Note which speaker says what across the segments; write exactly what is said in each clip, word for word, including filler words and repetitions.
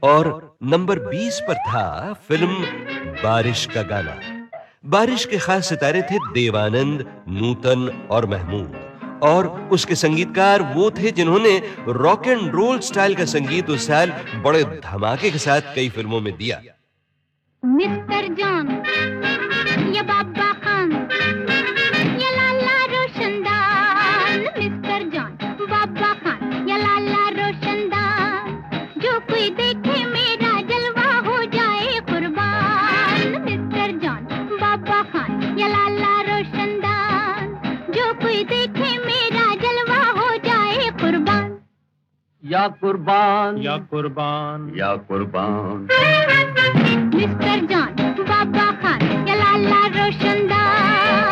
Speaker 1: और नंबर बीस पर था फिल्म बारिश का गाना। बारिश के खास सितारे थे देवानंद, नूतन और महमूद, और उसके संगीतकार वो थे जिन्होंने रॉक एंड रोल स्टाइल का संगीत उस साल बड़े धमाके के साथ कई फिल्मों में दिया।
Speaker 2: मिस्टर जॉन, या बाबा खान, या लाला रोशनदान। मिस्टर जॉन, बाबा खान, या लाला रोशनदान। जो कोई देखे मेरा जलवा हो जाए कुर्बान। मिस्टर जॉन, बाबा खान, या लाला रोशनदान। जो कोई देखे मेरा जलवा हो जाए कुर्बान।
Speaker 3: या कुर्बान,
Speaker 4: या कुर्बान,
Speaker 3: या कुर्बान।
Speaker 2: मिस्टर जॉन, बाबा खान, या लाला रोशनदान।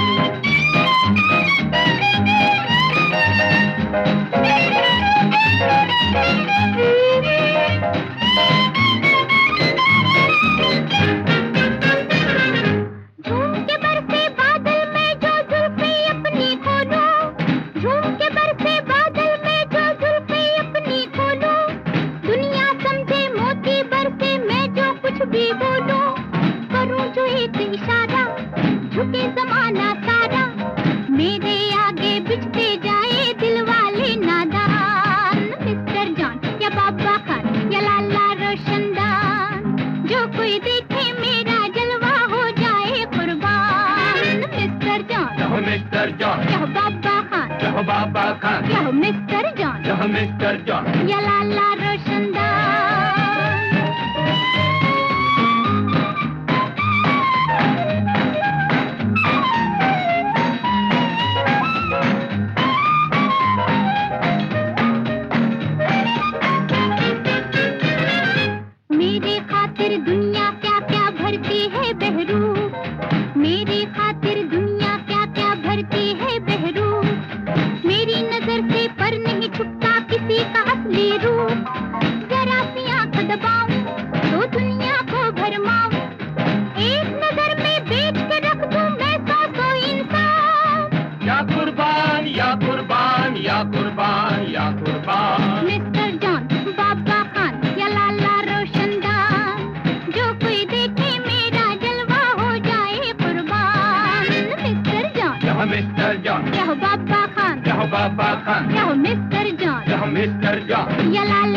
Speaker 2: झूम के बरसे बादल में जो जुल्फें अपनी खोलो। झूम के बरसे बादल में जो जुल्फें अपनी खोलो। दुनिया समझे मोती बरसे मैं जो कुछ भी बोलो। करूं जो एक इशारा, झुके जमाना सारा। मेरे आगे बिछते जाए दिल वाले नादान। मिस्टर जॉन, या बाबा खान, या लाला रोशनदान। जो कोई देखे मेरा जलवा हो जाए कुर्बान। मिस्टर जॉन,
Speaker 3: यह मिस्टर जॉन,
Speaker 2: या बाबा खान,
Speaker 3: यह बाबा खान,
Speaker 2: या मिस्टर जॉन,
Speaker 3: यह मिस्टर जॉन,
Speaker 2: या लाला रोशनदान। मेरे खातिर दुनिया क्या क्या भरती है बहरूप। मेरे खातिर दुनिया क्या क्या भरती है बहरूप। मेरी नजर से पर नहीं छुपता किसी का असली रूप। जरा सी आंख दबाऊं तो दुनिया को भरमाऊं। एक नजर में बेच के रख दूं मैं सौ सौ इंसान।
Speaker 3: या कुर्बान, या कुर्बान, या कुर्बान, या कुर्बान।
Speaker 2: मिस्टर जॉन, बाबा खान, या लाला रोशनदान। जो कोई देखे मेरा जलवा हो जाए कुर्बान। मिस्टर जॉन,
Speaker 3: यह मिस्टर जॉन,
Speaker 2: यह बाबा खान,
Speaker 3: यह बाबा खान,
Speaker 2: यह मिस्टर जॉन,
Speaker 3: यह मिस्टर जॉन,
Speaker 2: या लाला